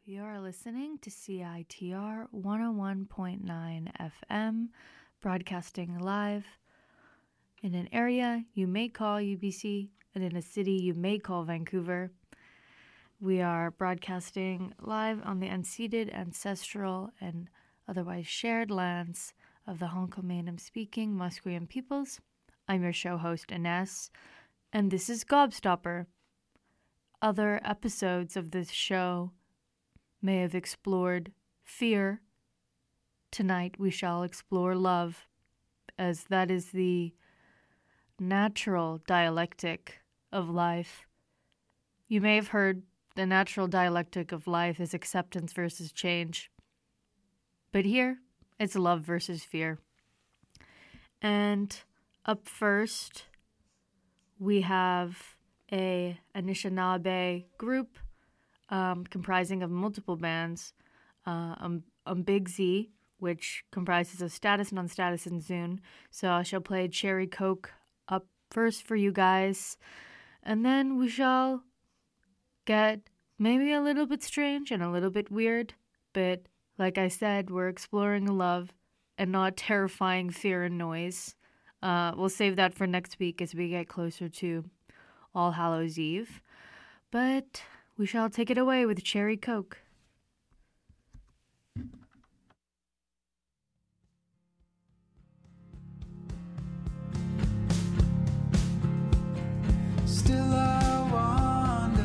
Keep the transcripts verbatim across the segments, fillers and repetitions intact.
You're listening to C I T R one oh one point nine F M, broadcasting live in an area you may call U B C and in a city you may call Vancouver. We are broadcasting live on the unceded, ancestral, and otherwise shared lands of the Honko-Manim-speaking Musqueam peoples. I'm your show host, Ines, and this is Gobstopper. Other episodes of this show may have explored fear. Tonight we shall explore love, as that is the natural dialectic of life. You may have heard the natural dialectic of life is acceptance versus change. But here, it's love versus fear. And up first, we have a Anishinaabe group um, comprising of multiple bands. Uh, um, Umbigzi, which comprises of Status, Non-Status, and Zune. So I shall play Cherry Coke up first for you guys. And then we shall get maybe a little bit strange and a little bit weird. But like I said, we're exploring love and not terrifying fear and noise. Uh, we'll save that for next week as we get closer to All Hallows Eve. But we shall take it away with Cherry Coke. Still I wonder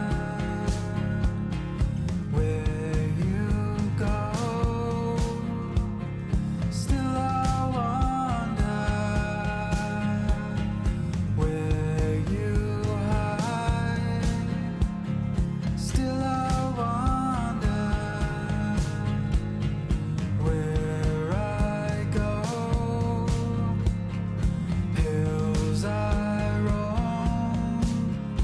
where you go. Still I wonder where you hide. Still I wonder where I go. Hills I roam,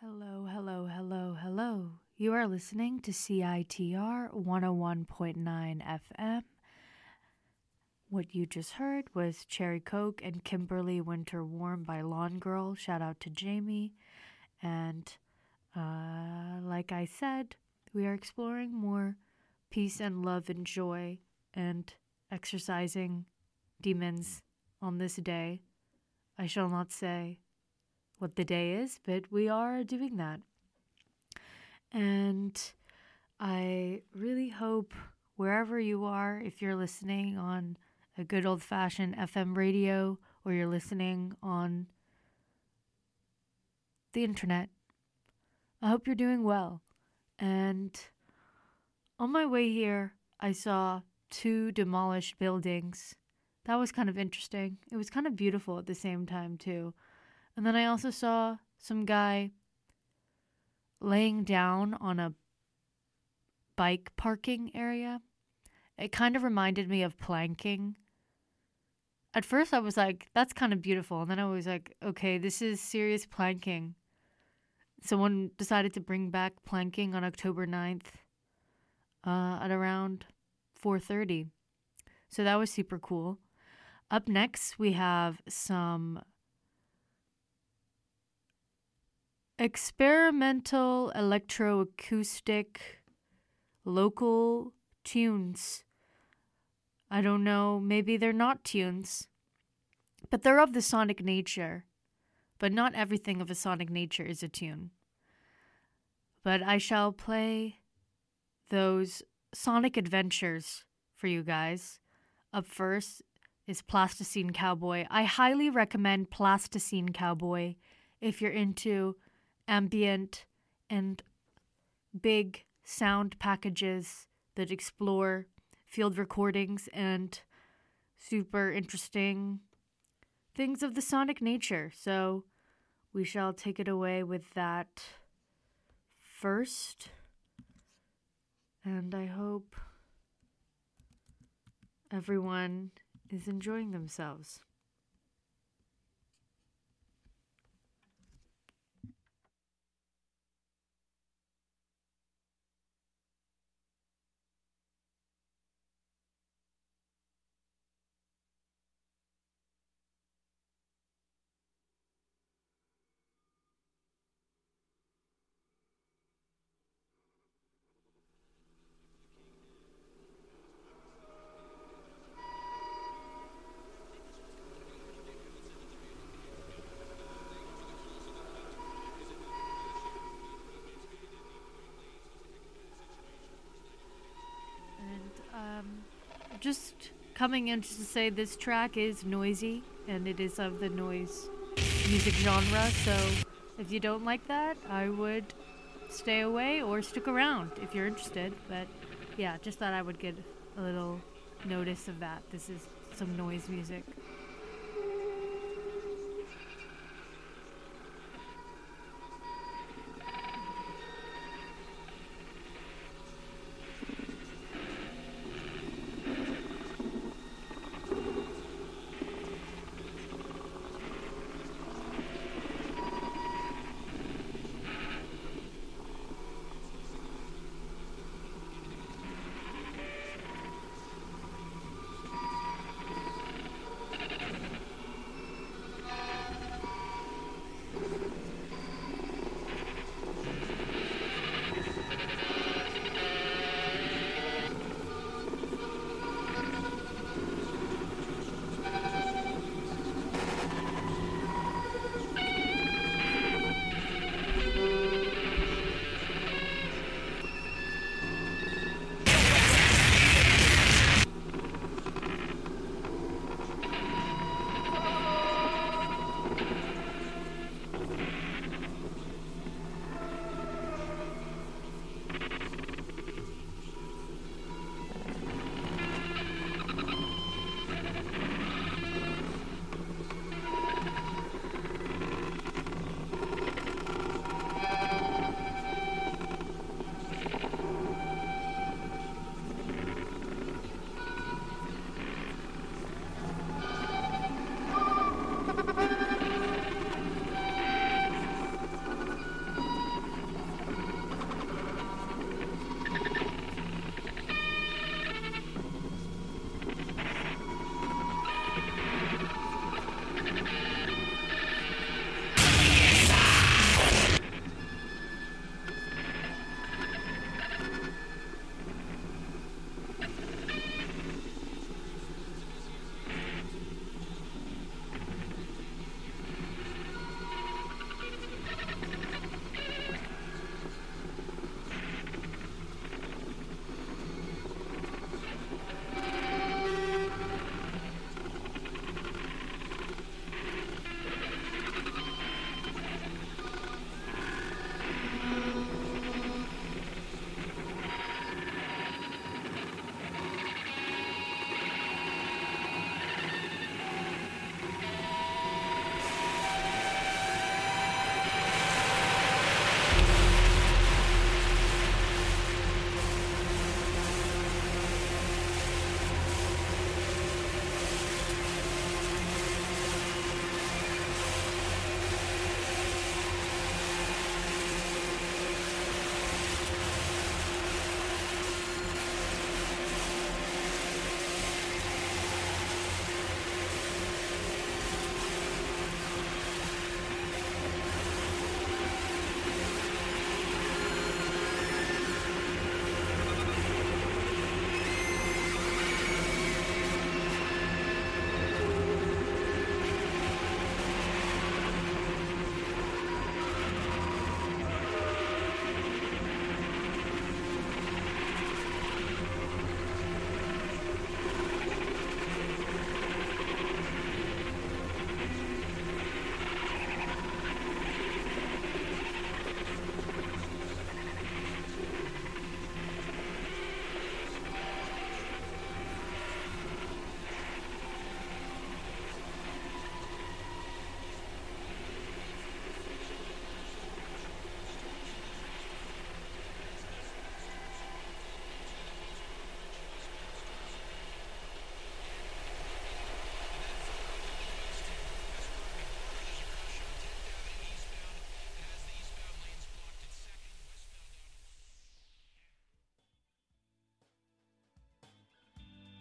Hello, hello, hello, hello. You are listening to C I T R one oh one point nine F M. What you just heard was Cherry Coke and Kimberly Winter Warm by Lawn Girl. Shout out to Jamie. And uh, like I said, we are exploring more peace and love and joy and exercising demons on this day. I shall not say what the day is, but we are doing that. And I really hope wherever you are, if you're listening on a good old-fashioned F M radio or you're listening on the internet, I hope you're doing well. And on my way here, I saw two demolished buildings. That was kind of interesting. It was kind of beautiful at the same time, too. And then I also saw some guy laying down on a bike parking area. It kind of reminded me of planking. At first I was like, that's kind of beautiful. And then I was like, okay, this is serious planking. Someone decided to bring back planking on October ninth uh, at around four thirty. So that was super cool. Up next, we have some experimental electroacoustic local tunes. I don't know, maybe they're not tunes, but they're of the sonic nature. But not everything of a sonic nature is a tune. But I shall play those sonic adventures for you guys. Up first is Plasticine Cowboy. I highly recommend Plasticine Cowboy if you're into ambient and big sound packages that explore field recordings and super interesting things of the sonic nature. So we shall take it away with that first. And I hope everyone is enjoying themselves. Just coming in to say this track is noisy and it is of the noise music genre, so if you don't like that, I would stay away or stick around if you're interested. But yeah, just thought I would get a little notice of that. This is some noise music.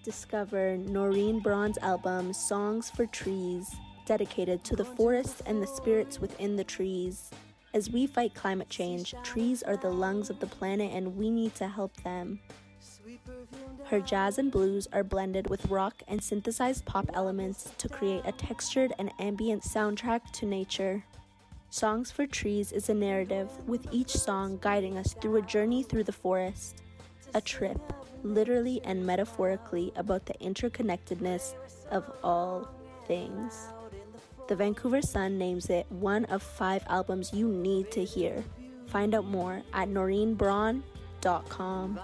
Discover Noreen Braun's album, Songs for Trees, dedicated to the forest and the spirits within the trees. As we fight climate change, trees are the lungs of the planet and we need to help them. Her jazz and blues are blended with rock and synthesized pop elements to create a textured and ambient soundtrack to nature. Songs for Trees is a narrative, with each song guiding us through a journey through the forest. A trip, literally and metaphorically, about the interconnectedness of all things. The Vancouver Sun names it one of five albums you need to hear. Find out more at noreen braun dot com.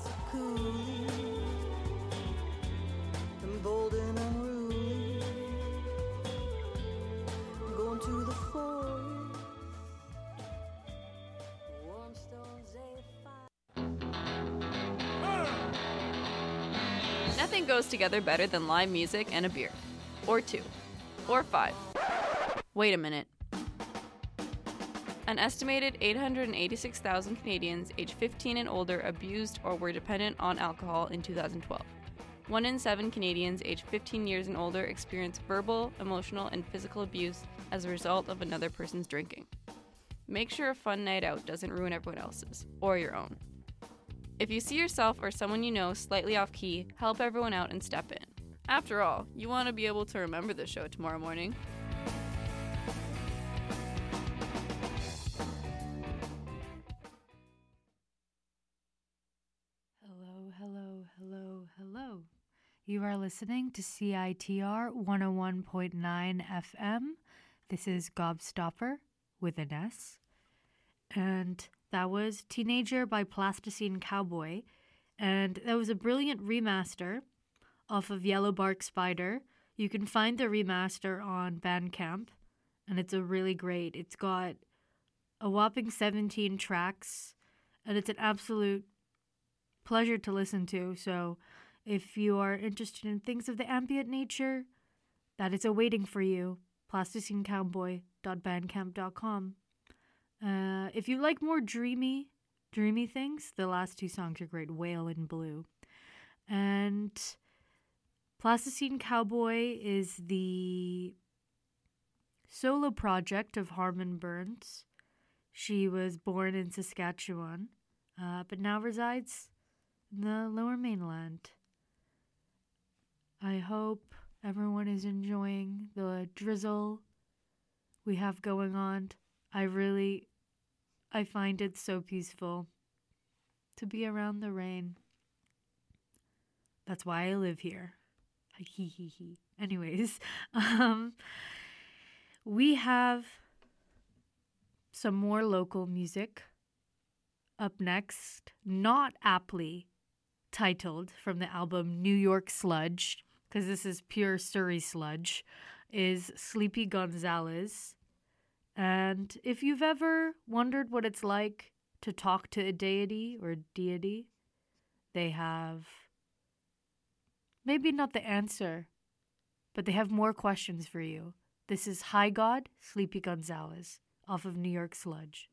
Nothing goes together better than live music and a beer. Or two. Or five. Wait a minute. An estimated eight hundred eighty-six thousand Canadians aged fifteen and older abused or were dependent on alcohol in two thousand twelve. One in seven Canadians aged fifteen years and older experienced verbal, emotional, and physical abuse as a result of another person's drinking. Make sure a fun night out doesn't ruin everyone else's, or your own. If you see yourself or someone you know slightly off key, help everyone out and step in. After all, you want to be able to remember the show tomorrow morning. Hello, hello, hello, hello. You are listening to C I T R one oh one point nine F M. This is Gobstopper with an S. And that was Teenager by Plasticine Cowboy. And that was a brilliant remaster off of Yellow Bark Spider. You can find the remaster on Bandcamp, and it's a really great. It's got a whopping seventeen tracks, and it's an absolute pleasure to listen to. So if you are interested in things of the ambient nature, that is awaiting for you. plasticine cowboy dot bandcamp dot com. Uh, if you like more dreamy, dreamy things, the last two songs are great. Whale and Blue. And Plasticine Cowboy is the solo project of Harmon Burns. She was born in Saskatchewan, uh, but now resides in the Lower Mainland. I hope everyone is enjoying the drizzle we have going on. I really, I find it so peaceful to be around the rain. That's why I live here. Hee hee hee. Anyways, um, we have some more local music up next, not aptly titled from the album New York Sludge, because this is pure Surrey sludge, is Sleepy Gonzalez. And if you've ever wondered what it's like to talk to a deity or deity, they have maybe not the answer, but they have more questions for you. This is High God, Sleepy Gonzalez, off of New York Sludge.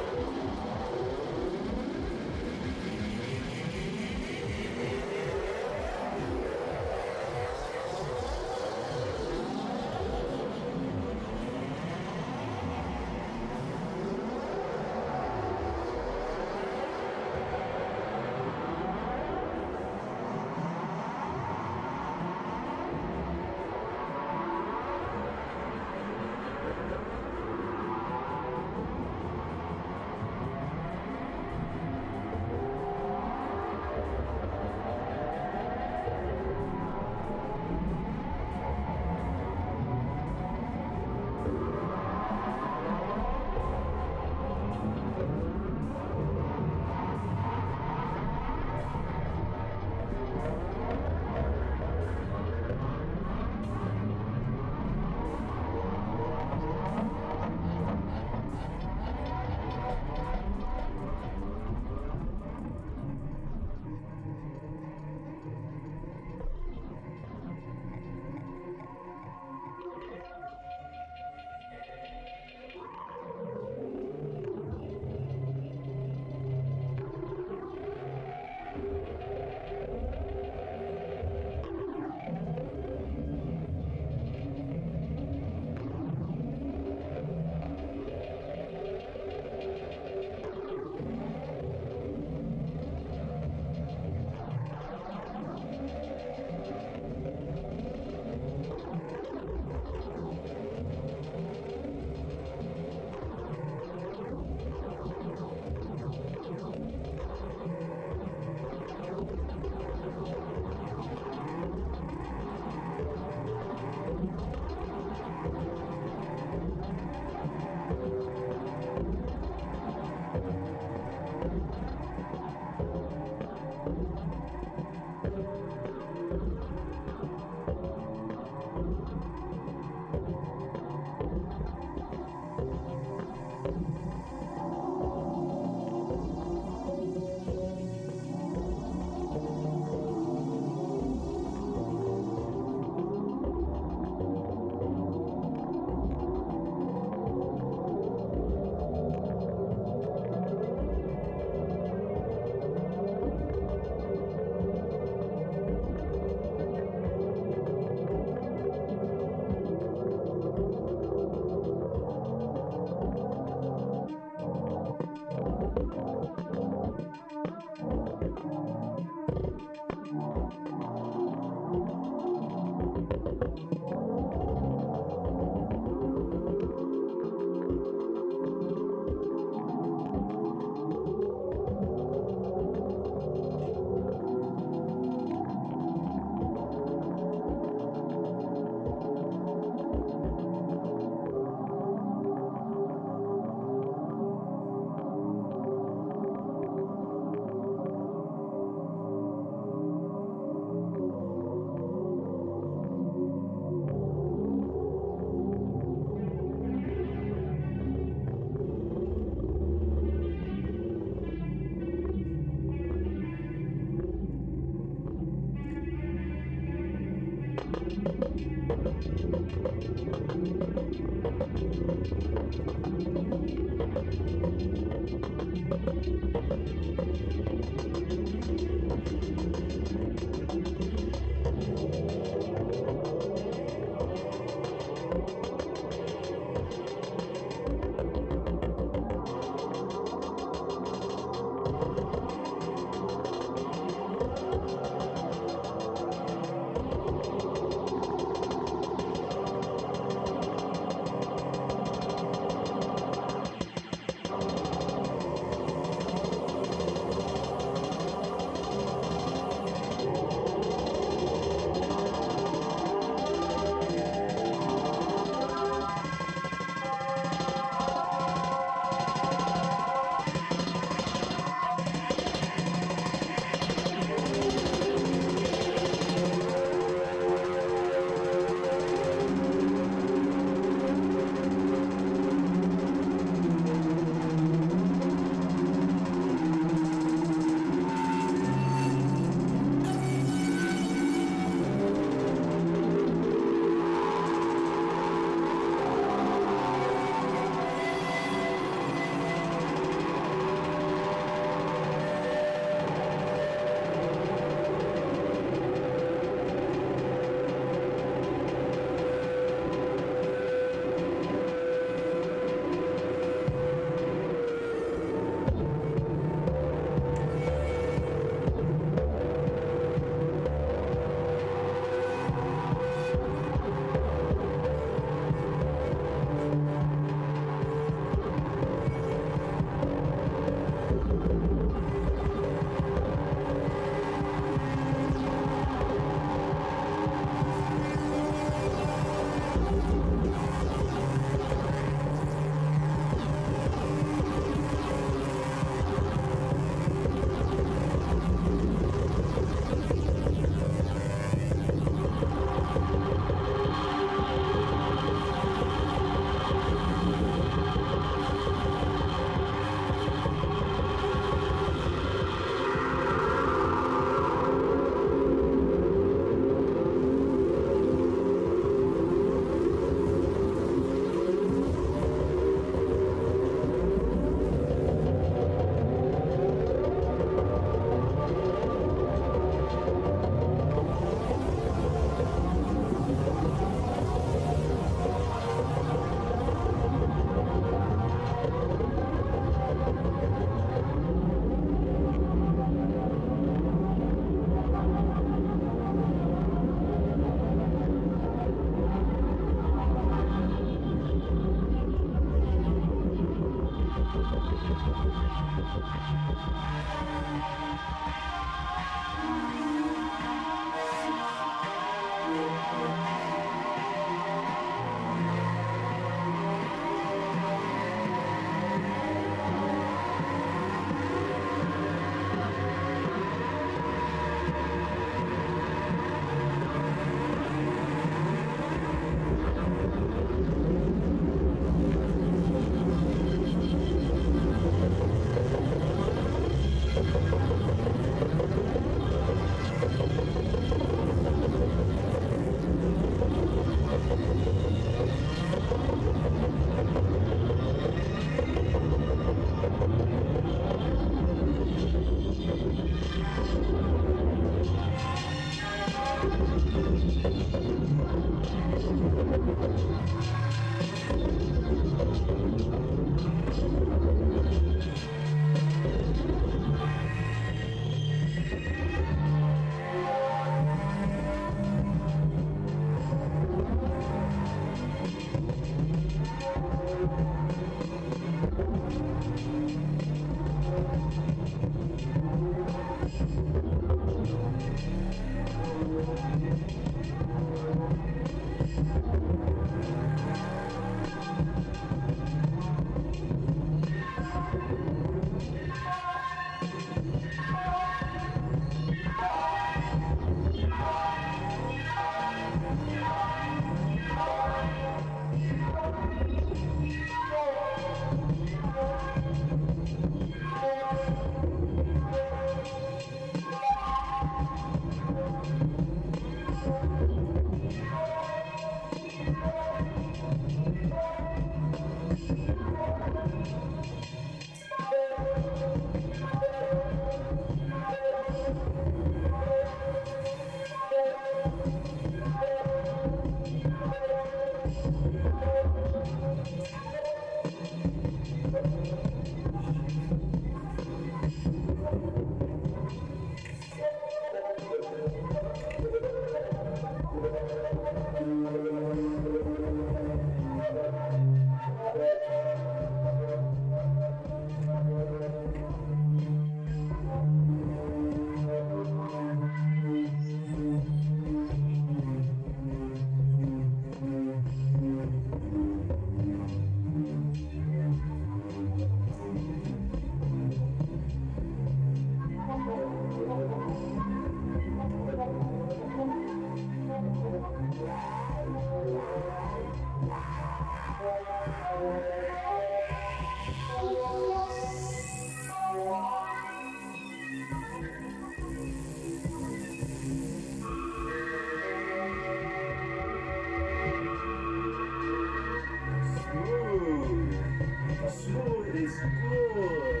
Smooth is good.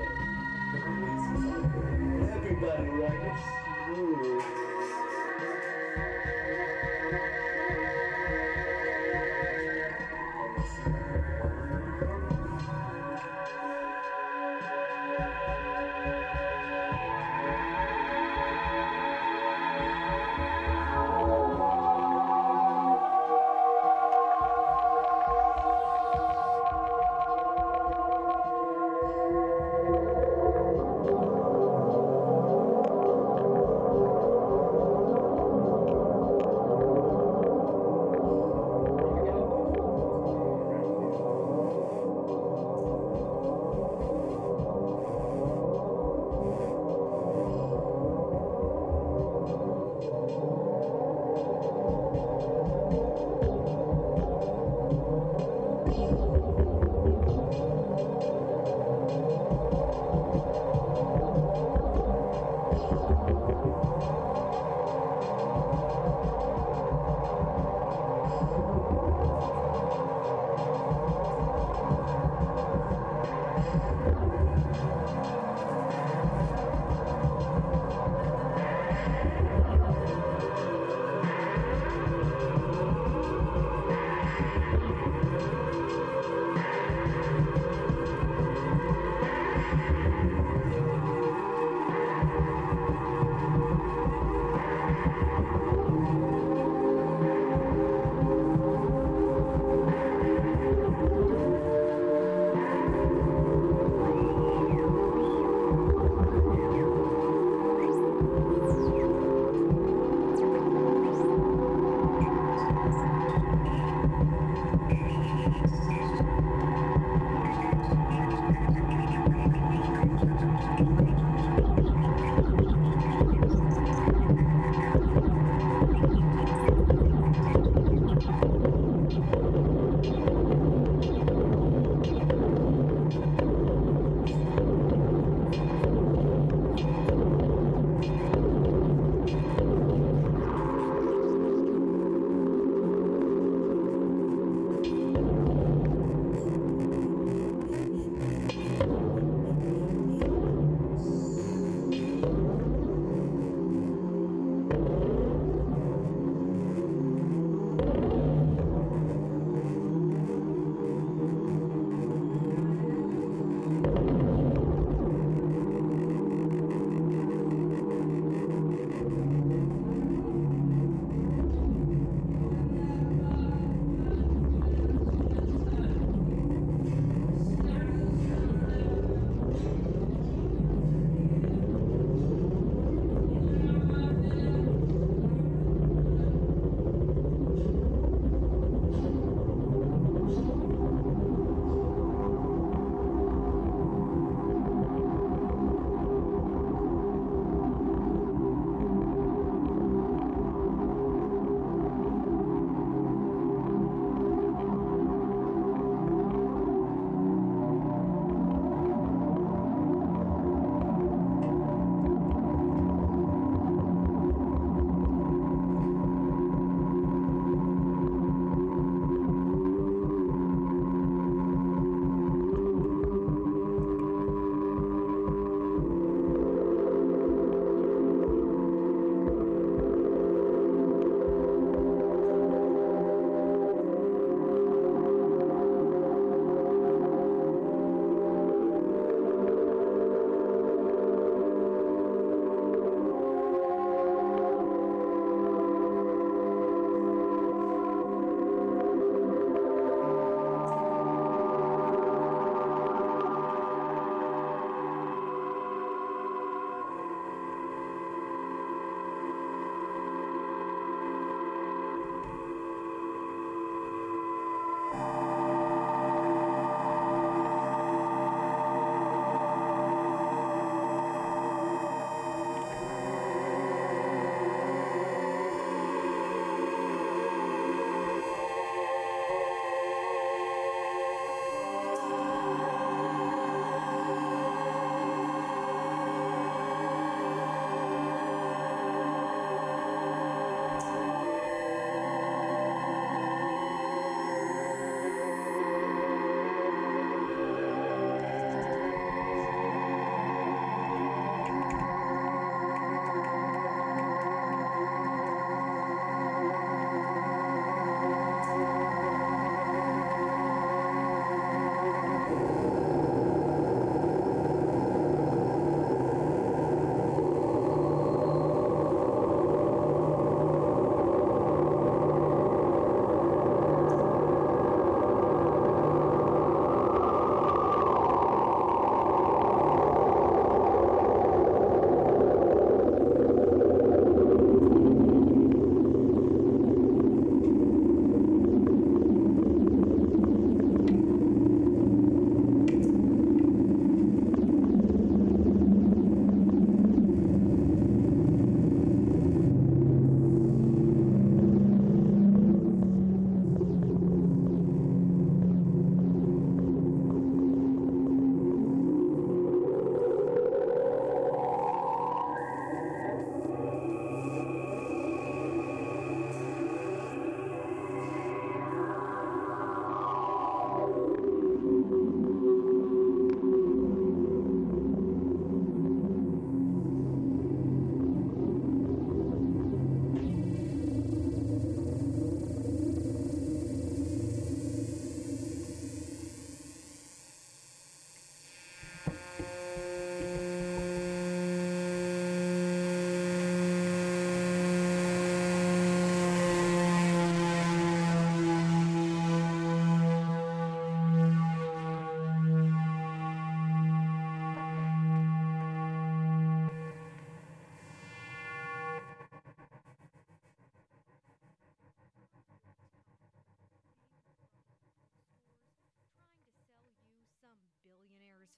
Everybody likes smooth.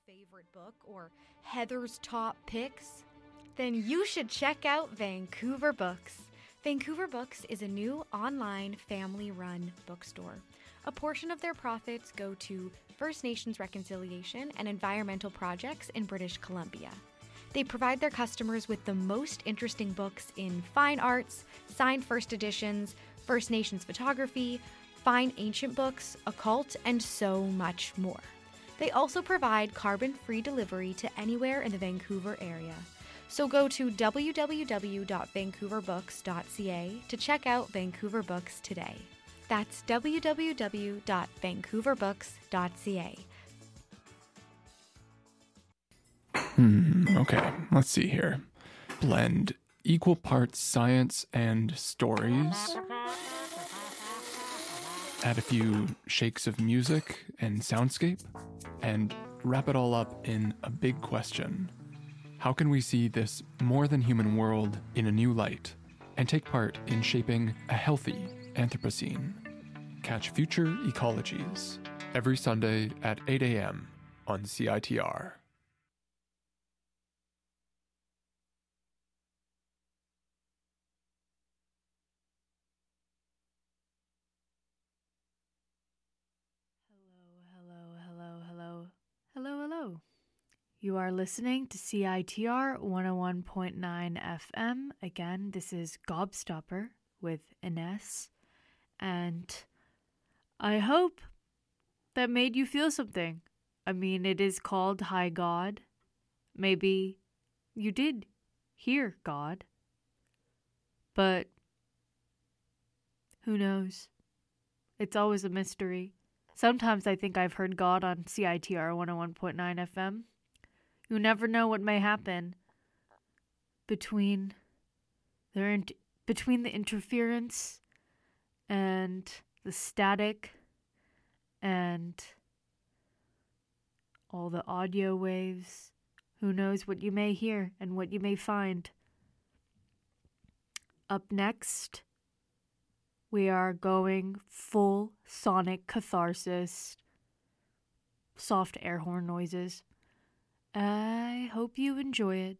favorite book or Heather's top picks? Then you should check out Vancouver Books. Vancouver Books is a new online family-run bookstore. A portion of their profits go to First Nations reconciliation and environmental projects in British Columbia. They provide their customers with the most interesting books in fine arts, signed first editions, First Nations photography, fine ancient books, occult, and so much more. They also provide carbon-free delivery to anywhere in the Vancouver area. So go to w w w dot vancouver books dot c a to check out Vancouver Books today. That's w w w dot vancouver books dot c a. Hmm, okay, let's see here. Blend equal parts science and stories. Add a few shakes of music and soundscape. And wrap it all up in a big question. How can we see this more than human world in a new light and take part in shaping a healthy Anthropocene? Catch Future Ecologies every Sunday at eight a.m. on C I T R. Hello, hello. You are listening to C I T R one oh one point nine F M. Again, this is Gobstopper with Ines. And I hope that made you feel something. I mean, it is called Hi God. Maybe you did hear God. But who knows? It's always a mystery. Sometimes I think I've heard God on C I T R one oh one point nine F M. You never know what may happen between their in- between the interference and the static and all the audio waves. Who knows what you may hear and what you may find. Up next, we are going full sonic catharsis, soft air horn noises. I hope you enjoy it.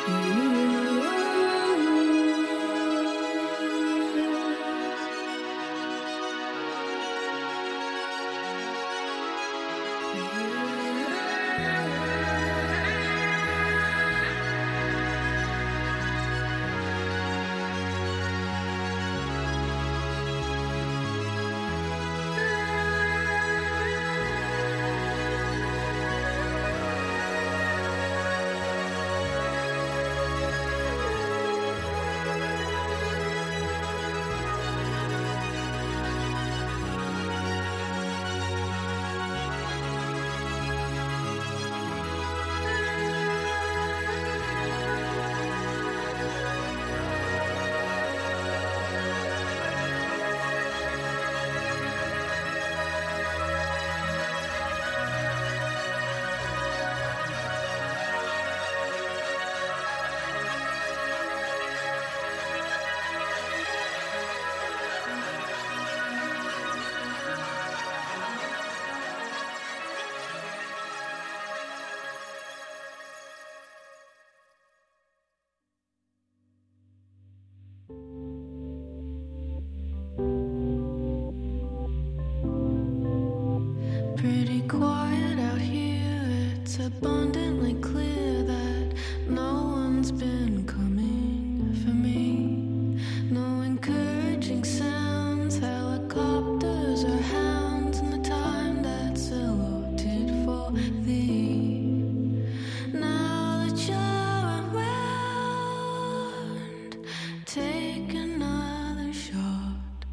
Pretty quiet out here, it's abundantly clear that no one's been coming for me. No encouraging sounds, helicopters or hounds in the time that's allotted for thee. Now that you're around, take another shot.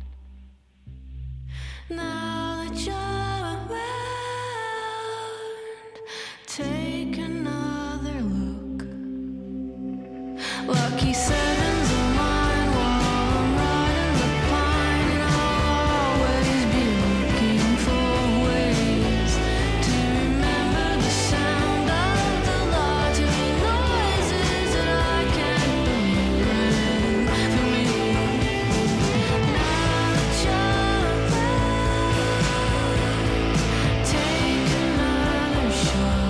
Now that you're take another look. Lucky sevens of mine while I'm riding the pine, and I'll always be looking for ways to remember the sound of the larger noises that I can't bring for me. Now that you're around, take another shot.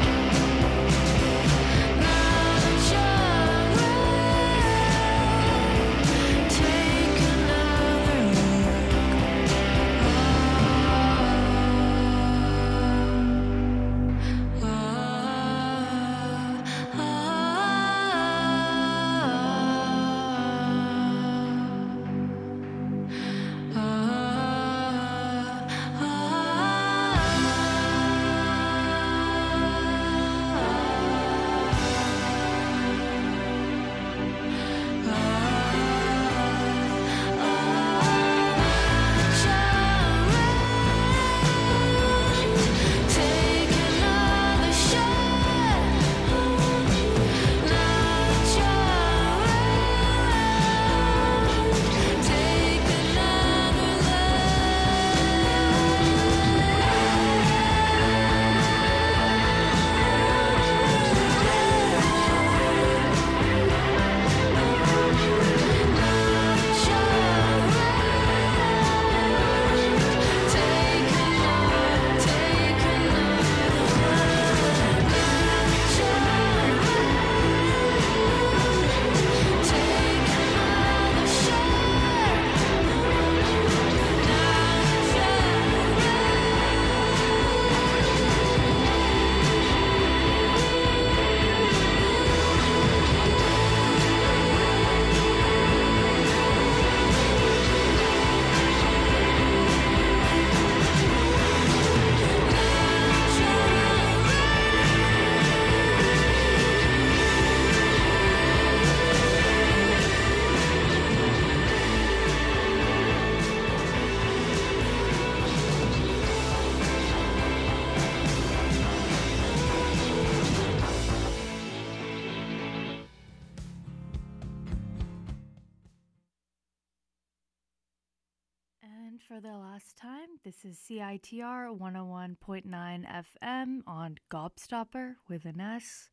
For the last time, this is C I T R one oh one point nine F M on Gobstopper with an S.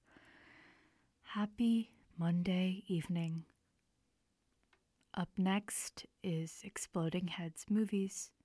Happy Monday evening. Up next is Exploding Heads Movies.